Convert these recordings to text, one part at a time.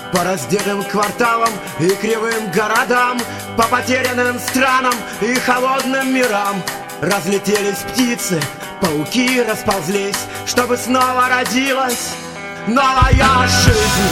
По раздетым кварталам и кривым городам, по потерянным странам и холодным мирам. Разлетелись птицы, пауки расползлись, чтобы снова родилась новая жизнь.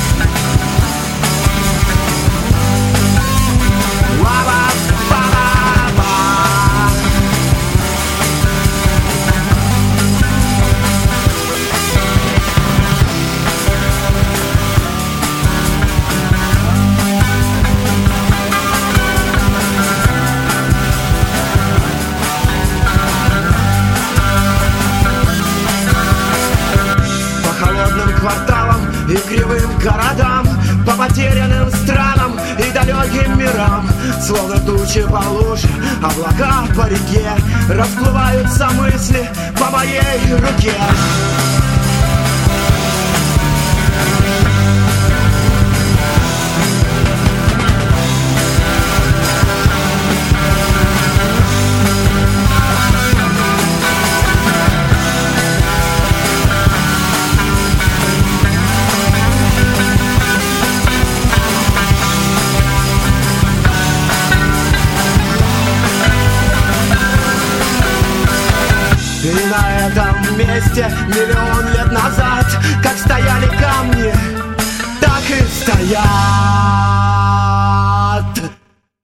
Кварталам и кривым городам, по потерянным странам и далеким мирам. Словно тучи по луже, облака по реке, расплываются мысли по моей руке. И на этом месте миллион лет назад, как стояли камни, так и стоят.